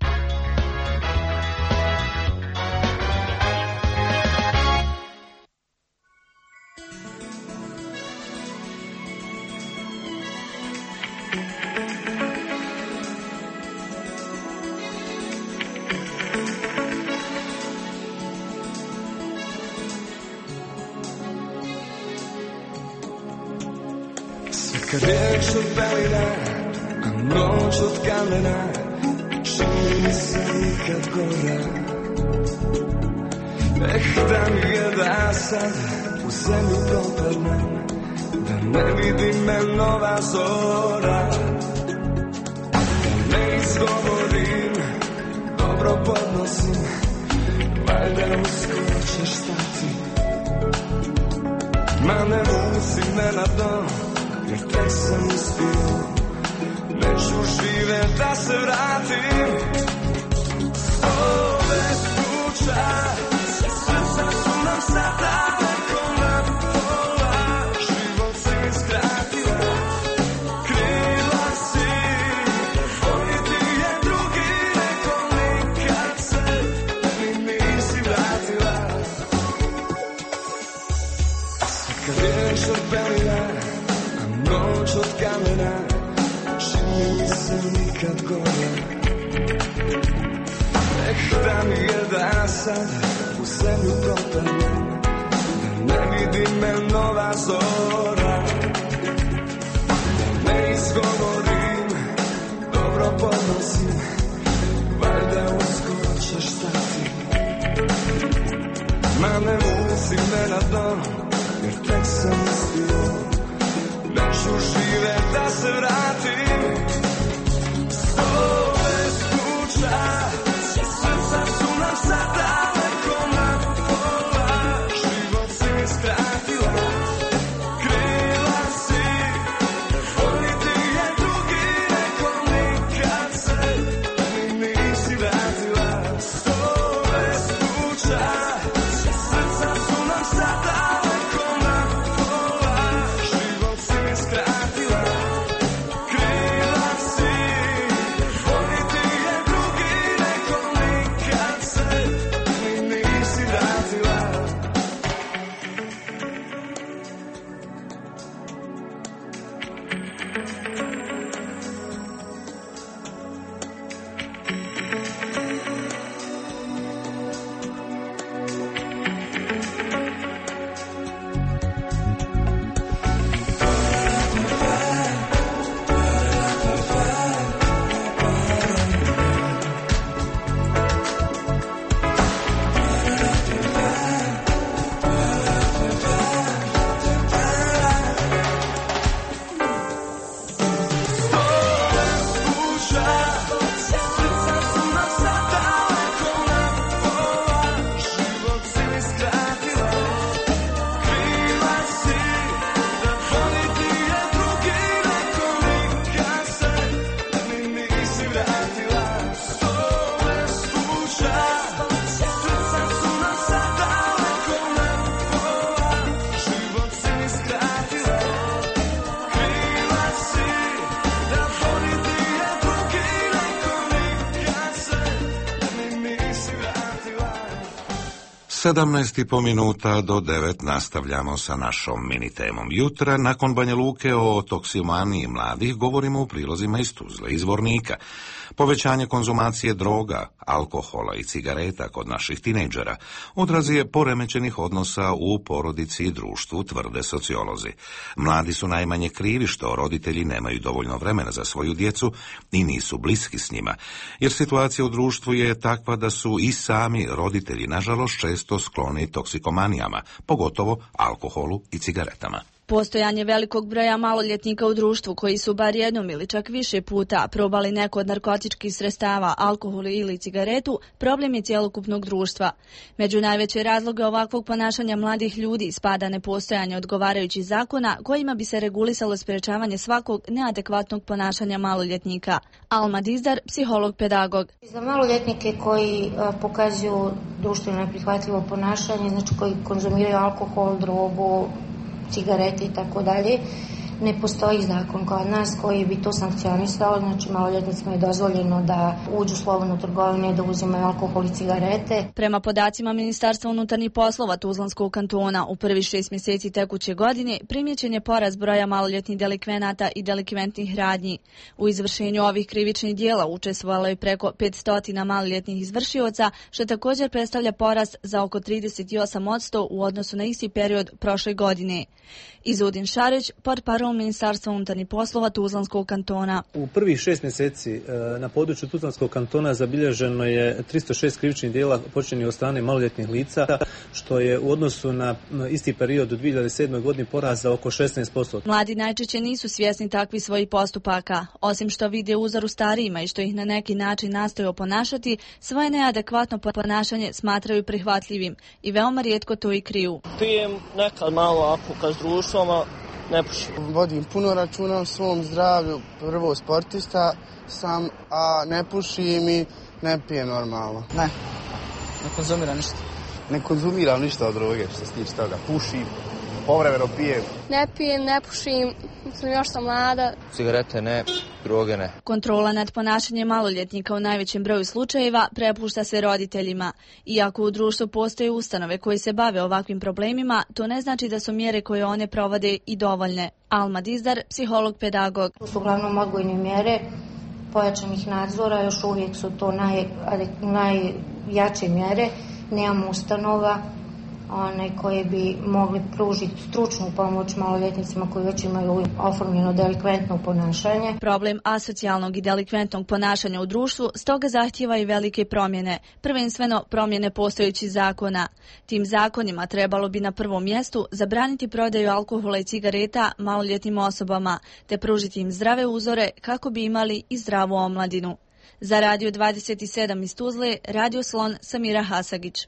Kad riječ od belina, a noć od kamena, čini mi se nikad gora. Da mi je da sad u zemlju propadnem, da ne vidi me nova zora. Da ne izgovorim, dobro podnosim, valjda uskoro ćeš stati. Ma ne musi me na dno, jer tek sam uspio, neću žive da se vratim. Ove kuća, srca su nam sada na pola, život se mi skratila, kriva si, voliti je drugi, neko nikad se mi nisi vratila. Kad riječ od belina, noć od kamena, žena, čini mi se nikad gore. Da mi je da sad u zemlju propadnem, da ne vidi me nova zora, da ne izgovorim, dobro podnosim, valjda uskoro ćeš stati. Ma ne musi me na dno, jer tek sam mislio, neću žive da se vratim. Ove skuća, srca su nam sad daleko na pola, život si mi skratila, krila si, voliti je drugi, neko nikad se mi nisi vratila. Ove skuća, srca su nam sad daleko na pola, život si mi skratila, krila si, voliti je drugi, neko nikad se mi nisi vratila. Sedamnaest i po minuta do 9 nastavljamo sa našom mini temom jutra. Nakon Banja Luke o toksimaniji mladih govorimo u prilozima iz Tuzle, iz Vornika. Povećanje konzumacije droga, alkohola i cigareta kod naših tinejdžera odraz je poremećenih odnosa u porodici i društvu, tvrde sociolozi. Mladi su najmanje krivi što roditelji nemaju dovoljno vremena za svoju djecu i nisu bliski s njima, jer situacija u društvu je takva da su i sami roditelji, nažalost, često skloni toksikomanijama, pogotovo alkoholu i cigaretama. Postojanje velikog broja maloljetnika u društvu koji su bar jednom ili čak više puta probali neko od narkotičkih sredstava, alkohol ili cigaretu, problem je cjelokupnog društva. Među najveće razloge ovakvog ponašanja mladih ljudi spada nepostojanje odgovarajućih zakona kojima bi se regulisalo sprečavanje svakog neadekvatnog ponašanja maloljetnika. Alma Dizdar, psiholog-pedagog. Za maloljetnike koji pokazuju društveno neprihvatljivo ponašanje, znači koji konzumiraju alkohol, drogu, cigarete i tako dalje, ne postoji zakon kod nas koji bi to sankcionisao, znači maloljetnicima je dozvoljeno da uđu slobodno u trgovine i da uzimaju alkohol i cigarete. Prema podacima Ministarstva unutarnjih poslova Tuzlanskog kantona, u prvih 6 mjeseci tekuće godine primjećen je porast broja maloljetnih delikvenata i delikventnih radnji. U izvršenju ovih krivičnih dijela učestvovalo je preko 500 maloljetnih izvršioca, što također predstavlja porast za oko 38% u odnosu na isti period prošle godine. Izudin Šarić, portparol Ministarstva unutarnjih poslova Tuzlanskog kantona. U prvih 6 mjeseci na području Tuzlanskog kantona zabilježeno je 306 krivičnih djela počinjenih od strane maloljetnih lica, što je u odnosu na isti period u 2007. godini porast za oko 16%. Mladi najčešće nisu svjesni takvih svojih postupaka. Osim što vide uzor u starijima i što ih na neki način nastoje oponašati, svoje neadekvatno ponašanje smatraju prihvatljivim i veoma rijetko to i kriju. Pijem nekad malo ako kad s društvom, ne pušim. Vodim puno računa o svom zdravlju, prvo sportista sam, a ne pušim i ne pijem normalno. Ne konzumiram ništa. Ne konzumiram ništa od droge, što se tiče toga. Pušim, povremeno pijem. Ne pijem, ne pušim, još sam mlada. Cigarete ne, droge ne. Kontrola nad ponašanjem maloljetnika u najvećem broju slučajeva prepušta se roditeljima. Iako u društvu postoje ustanove koje se bave ovakvim problemima, to ne znači da su mjere koje one provode i dovoljne. Alma Dizdar, psiholog-pedagog. To su uglavnom odgojne mjere pojačanih nadzora, još uvijek su to najjače mjere. Nemamo ustanova koje bi mogli pružiti stručnu pomoć maloljetnicima koji već imaju oformljeno delikventno ponašanje. Problem asocijalnog i delikventnog ponašanja u društvu stoga zahtijeva i velike promjene, prvenstveno promjene postojećih zakona. Tim zakonima trebalo bi na prvom mjestu zabraniti prodaju alkohola i cigareta maloljetnim osobama, te pružiti im zdrave uzore kako bi imali i zdravu omladinu. Za Radio 27 iz Tuzle, Radio Slon, Samira Hasagić.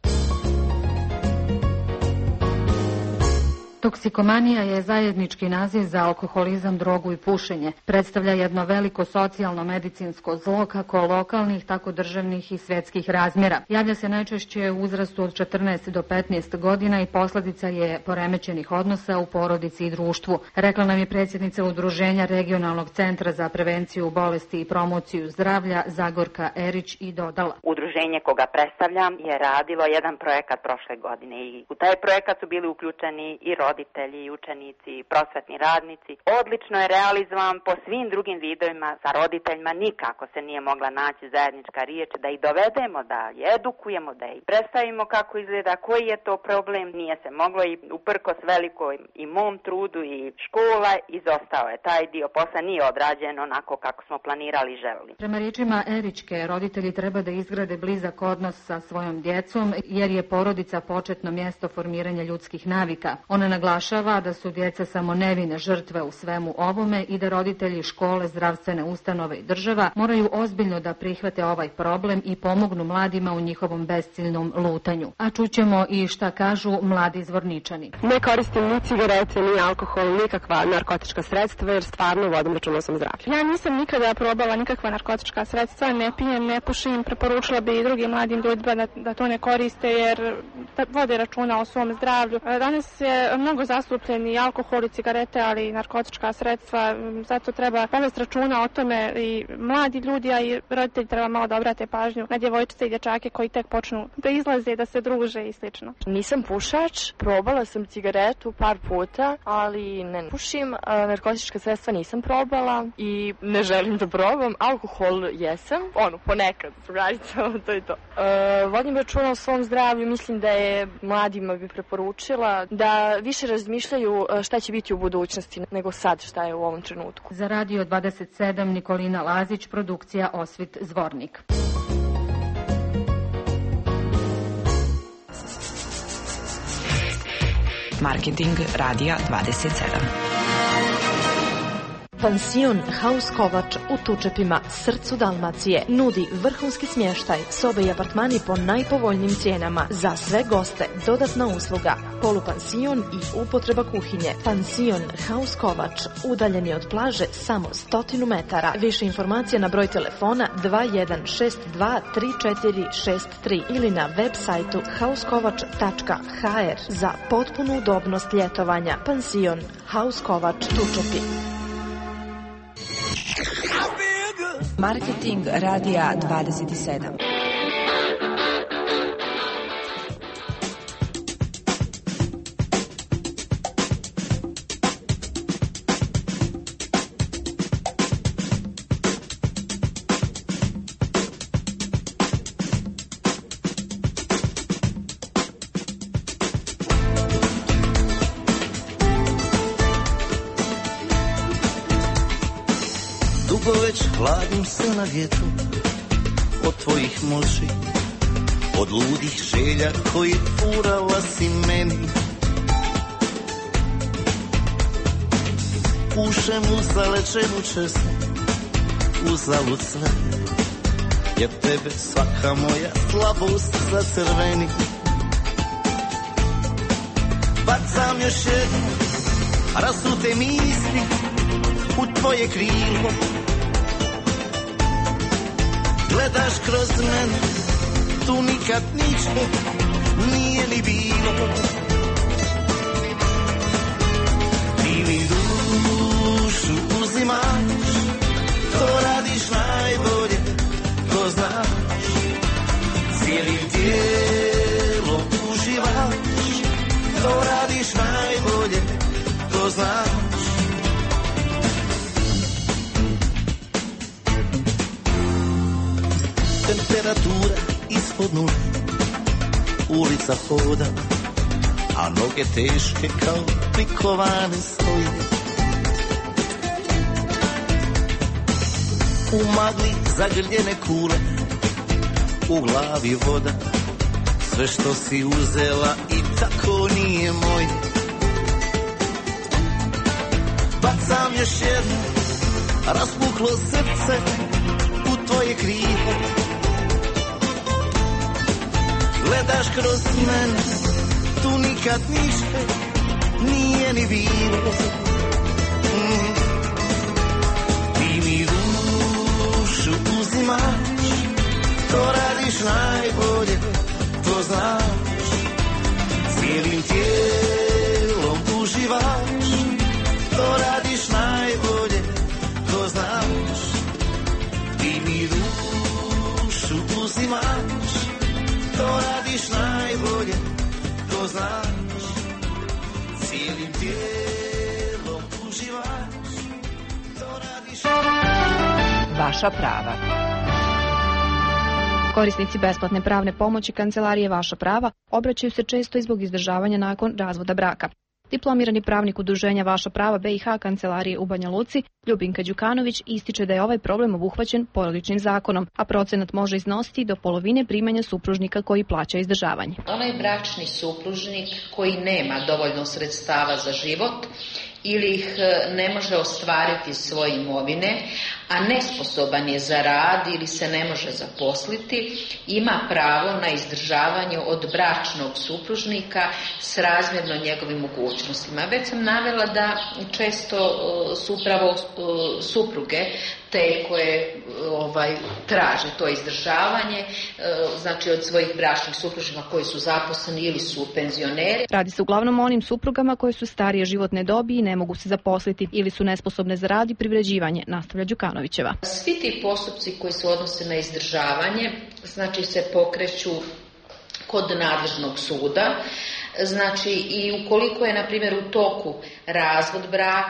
Toksikomanija je zajednički naziv za alkoholizam, drogu i pušenje. Predstavlja jedno veliko socijalno-medicinsko zlo kako lokalnih, tako državnih i svjetskih razmjera. Javlja se najčešće u uzrastu od 14 do 15 godina i posljedica je poremećenih odnosa u porodici i društvu. Rekla nam je predsjednica Udruženja Regionalnog centra za prevenciju bolesti i promociju zdravlja Zagorka Erić i dodala. Udruženje koga predstavljam je radilo jedan projekat prošle godine i u taj projekat su bili uključeni i roditelji, i učenici, i prosvetni radnici. Odlično je realizovan po svim drugim vidovima. Sa roditeljima nikako se nije mogla naći zajednička riječ, da ih dovedemo, da je edukujemo, da ih predstavimo kako izgleda, koji je to problem. Nije se moglo i uprkos velikoj i mom trudu i škola izostao je taj dio posla, nije odrađen onako kako smo planirali i želili. Prema riječima Eričke, roditelji treba da izgrade blizak odnos sa svojom djecom jer je porodica početno mjesto formiranja ljudskih navika. Ona naglašava da su djeca samo nevine žrtve u svemu ovome i da roditelji, škole, zdravstvene ustanove i država moraju ozbiljno da prihvate ovaj problem i pomognu mladima u njihovom besciljnom lutanju. A čućemo i šta kažu mladi Zvorničani. Ne koristim ni cigarete, ni alkohol, nikakva narkotička sredstva jer stvarno vodim računa o svom zdravlju. Ja nisam nikada probala nikakva narkotička sredstva, ne pijem, ne pušim, preporučila bi i drugim mladim ljudima da to ne koriste jer vode računa o svom zdravlju. Danas je mnogo zastupljeni alkohol i cigarete, ali i narkotička sredstva, zato treba povesti računa o tome i mladi ljudi, a i roditelji treba malo da obrate pažnju na djevojčice i dječake koji tek počnu da izlaze, da se druže i slično. Nisam pušač, probala sam cigaretu par puta, ali ne pušim, narkotička sredstva nisam probala i ne želim da probam, alkohol jesam, ponekad s granicama, to je to. Vodim računa o svom zdravlju, mislim da je mladima bi preporučila da više razmišljaju šta će biti u budućnosti nego sad šta je u ovom trenutku. Za Radio 27 Nikolina Lazić, produkcija Osvit Zvornik. Marketing Radija 27. Pansion House Kovač u Tučepima, srcu Dalmacije, nudi vrhunski smještaj, sobe i apartmani po najpovoljnijim cijenama. Za sve goste dodatna usluga, polupansion i upotreba kuhinje. Pansion House Kovač, udaljeni od plaže samo 100 metara. Više informacija na broj telefona 21623463 ili na web sajtu housekovač.hr za potpunu udobnost ljetovanja. Pansion House Kovač, Tučepi. Marketing Radija 27. Već hladim se na vjetru od tvojih moći, od ludih želja koji furala si meni. Pušem uzalečenu česmu, uzalud sve, jer tebe svaka moja slabost zacrveni. Bacam još jednu, rasute misli u tvoje krilo. Gledaš kroz mene, tu nikad ničeg nije ni bilo. Ti mi dušu uzimaš, to znaš. Temperatura ispod nule, ulica hoda, a noge teške kao prikovane stoje. U magli zagrljene kule, u glavi voda, sve što si uzela i tako nije moje. Bacam još jedno raspuklo srce u tvoje krive. Gledaš kroz mene, tu nikad ništa nije ni bilo. Ti mi dušu uzimaš, to radiš najbolje, to znaš. Cijelim tijelom uživaš, to radiš najbolje, to znaš. Ti mi dušu uzimaš, to radiš najbolje, to znaš. Cijelim tijelom uživaš, to radiš. Vaša prava. Korisnici besplatne pravne pomoći kancelarije Vaša prava obraćaju se često i zbog izdržavanja nakon razvoda braka. Diplomirani pravnik udruženja Vaša prava BiH kancelarije u Banja Luci, Ljubinka Đukanović, ističe da je ovaj problem obuhvaćen porodičnim zakonom, a procenat može iznositi do polovine primanja supružnika koji plaća izdržavanje. Onaj bračni supružnik koji nema dovoljno sredstava za život ili ih ne može ostvariti svoje imovine, a nesposoban je za rad ili se ne može zaposliti, ima pravo na izdržavanje od bračnog supružnika s razmjerno njegovim mogućnostima. Već sam navela da često su upravo supruge te koje traže to izdržavanje, znači od svojih bračnih supružnika koji su zaposleni ili su penzioneri. Radi se uglavnom o onim suprugama koje su starije životne dobi i ne mogu se zaposliti ili su nesposobne za rad i privređivanje, nastavlja Đukanovićeva. Svi ti postupci koji se odnose na izdržavanje, znači se pokreću kod nadležnog suda, znači i ukoliko je na primjer u toku razvod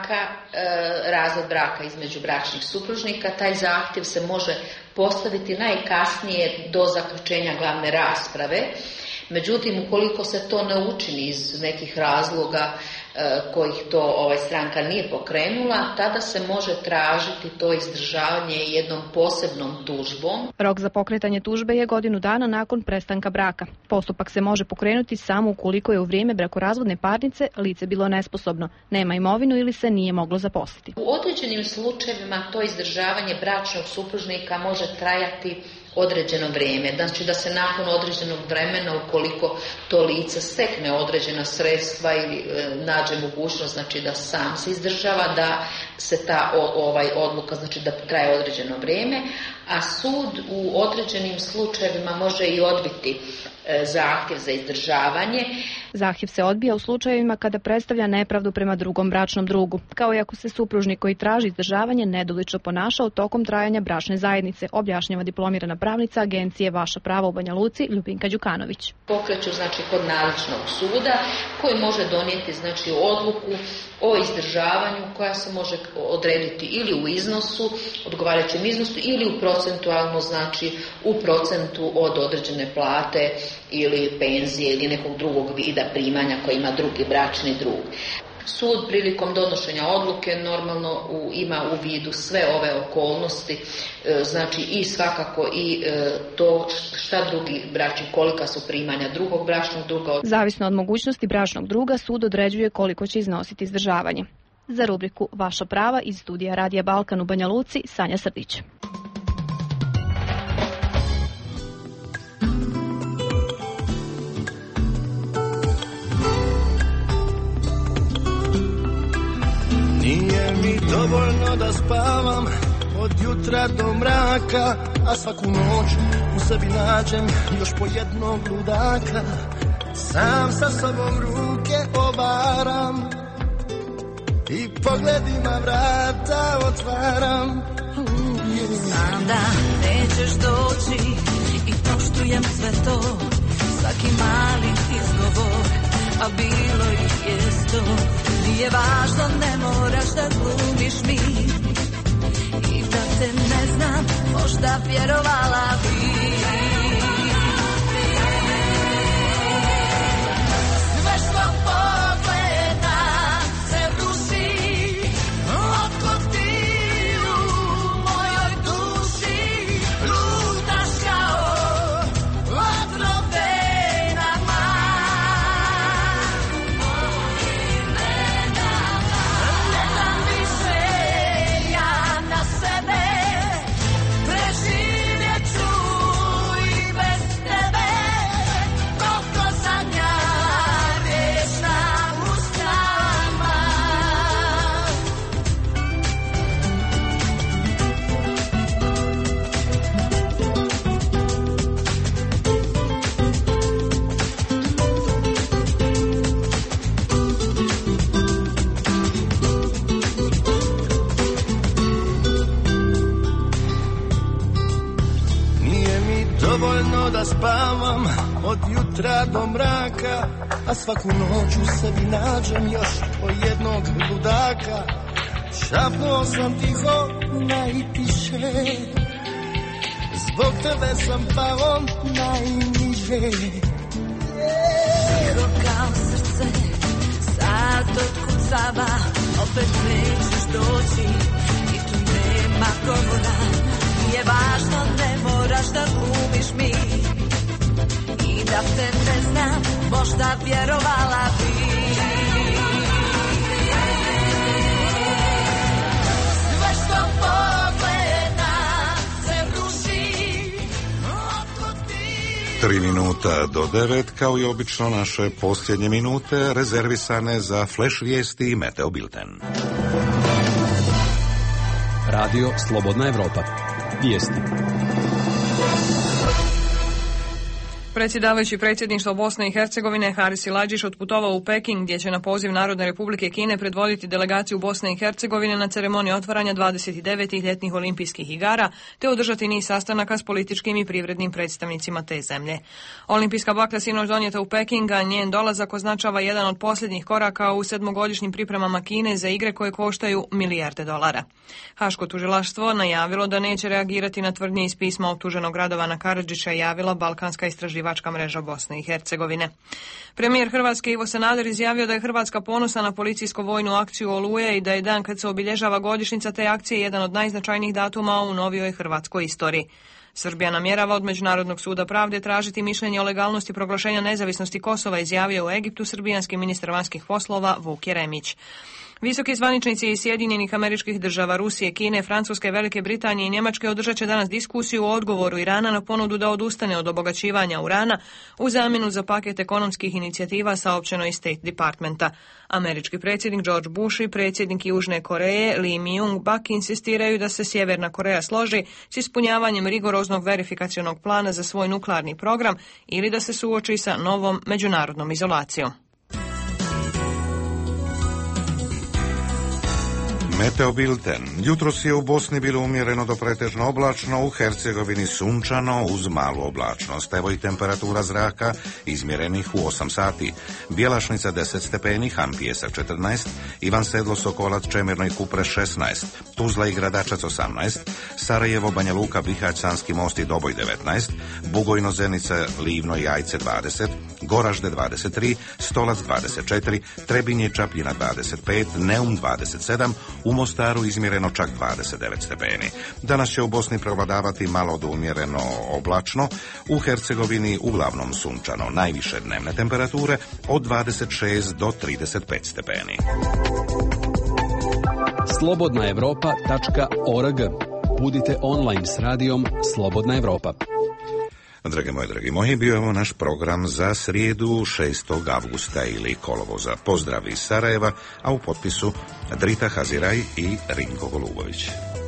braka između bračnih supružnika, taj zahtjev se može postaviti najkasnije do zaključenja glavne rasprave. Međutim, ukoliko se to ne učini iz nekih razloga kojih to stranka nije pokrenula, tada se može tražiti to izdržavanje jednom posebnom tužbom. Rok za pokretanje tužbe je godinu dana nakon prestanka braka. Postupak se može pokrenuti samo ukoliko je u vrijeme brakorazvodne parnice lice bilo nesposobno, nema imovinu ili se nije moglo zaposliti. U određenim slučajevima to izdržavanje bračnog supružnika može trajati određeno vrijeme, znači da se nakon određenog vremena, ukoliko to lice stekne određena sredstva ili nađe mogućnost, znači da sam se izdržava, da se ta odluka, znači da traje određeno vrijeme, a sud u određenim slučajevima može i odbiti zahtjev za izdržavanje. Zahtjev se odbija u slučajevima kada predstavlja nepravdu prema drugom bračnom drugu, kao i ako se supružnik koji traži izdržavanje nedolično ponašao tokom trajanja bračne zajednice, objašnjava diplomirana pravnica agencije Vaša prava u Banja Luci, Ljubinka Đukanović. Pokreću znači kod nadležnog suda koji može donijeti znači odluku o izdržavanju koja se može odrediti ili u iznosu, odgovarajućem iznosu ili u procentualno, znači u procentu od određene plate ili penzije ili nekog drugog vida primanja koje ima drugi bračni drug. Sud prilikom donošenja odluke normalno ima u vidu sve ove okolnosti, znači i svakako i to šta drugi bračni, kolika su primanja drugog bračnog druga. Zavisno od mogućnosti bračnog druga, sud određuje koliko će iznositi izdržavanje. Za rubriku Vaša prava iz studija Radija Balkan u Banja Luci, Sanja Srdić. Nije mi dovoljno da spavam od jutra do mraka, a svaku noć u sebi nađem još po jednog ludaka. Sam sa sobom ruke obaram i pogledima vrata otvaram. Znam da nećeš doći i poštujem sve to, svaki mali izgovor, a bilo ih je 100. Nije važno, ne moraš da glumiš mi i da te ne znam, možda vjerovala bi. Sve što pogledam se ruši, oko ti u mojoj duši lutaš kao vatro venama. Ne dam više ja na sebe, preživjet ću i bez tebe, koliko zadnja vječna uskama. Nije mi dovoljno da spavam od jutra do mraka, a svaku noć u sebi nađem još po jednog ludaka. Šapnuo sam tiho najtiše, zbog tebe sam pao najniže. Tiho kao srce, sad otkucava, opet nećeš doći i tu nema govora. Nije važno, ne moraš da glumiš mi i da te ne znam, možda vjerovala bi. Sve što pogledam se ruši oko ti. 3 minuta do 9, kao i obično naše posljednje minute rezervisane za flash vijesti i meteo bilten. Radio Slobodna Evropa. Vijesti. Predsjedavajući predsjedništvo Bosne i Hercegovine Haris Silađić otputovao u Peking, gdje će na poziv Narodne Republike Kine predvoditi delegaciju Bosne i Hercegovine na ceremoniji otvaranja 29. ljetnih olimpijskih igara, te održati niz sastanaka s političkim i privrednim predstavnicima te zemlje. Olimpijska baklja sinoć donijeta u Peking, a njen dolazak označava jedan od posljednjih koraka u 7-godišnjim pripremama Kine za igre koje koštaju milijarde dolara. Haško tužilaštvo najavilo da neće reagirati na tvrdnje iz pisma optuženog Radovana Karadžića, javila Balkanska istraživačka mreža Bosne i Hercegovine. Premijer Hrvatske Ivo Sanader izjavio da je Hrvatska ponosna na policijsko-vojnu akciju Oluje i da je dan kad se obilježava godišnjica te akcije jedan od najznačajnijih datuma u novijoj hrvatskoj istoriji. Srbija namjerava od Međunarodnog suda pravde tražiti mišljenje o legalnosti proglašenja nezavisnosti Kosova, izjavio u Egiptu srbijanski ministar vanjskih poslova Vuk Jeremić. Visoki zvaničnici iz Sjedinjenih Američkih Država, Rusije, Kine, Francuske, Velike Britanije i Njemačke održat će danas diskusiju o odgovoru Irana na ponudu da odustane od obogaćivanja urana u zamjenu za paket ekonomskih inicijativa, saopćeno iz State Departmenta. Američki predsjednik George Bush i predsjednik Južne Koreje Lee Myung-bak insistiraju da se Sjeverna Koreja složi s ispunjavanjem rigoroznog verifikacionog plana za svoj nuklearni program ili da se suoči sa novom međunarodnom izolacijom. Meteo bilten. Jutros je u Bosni bilo umjereno do pretežno oblačno, u Hercegovini sunčano uz malu oblačnost. Evo i temperatura zraka izmjerenih u 8 sati. Bjelašnica 10 stepeni, Han Pijesak 14, Ivan Sedlo Sokolac, Čemirno i Kupre 16, Tuzla i Gradačac 18, Sarajevo, Banja Luka, Bihać, Sanski Most i Doboj 19, Bugojno, Zenica, Livno i Ajce 20, Goražde 23, Stolac 24, Trebinje, Čapljina 25, Neum 27, u Mostaru izmjereno čak 29 stepeni. Danas će u Bosni prevladavati malo do umjereno oblačno, u Hercegovini uglavnom sunčano, najviše dnevne temperature od 26 do 35 stepeni. slobodnaevropa.org. Budite online s radijom Slobodna Evropa. Drage moji, bio je naš program za srijedu 6. avgusta ili kolovoza. Pozdrav iz Sarajeva, a u potpisu Drita Haziraj i Rinko Golubović.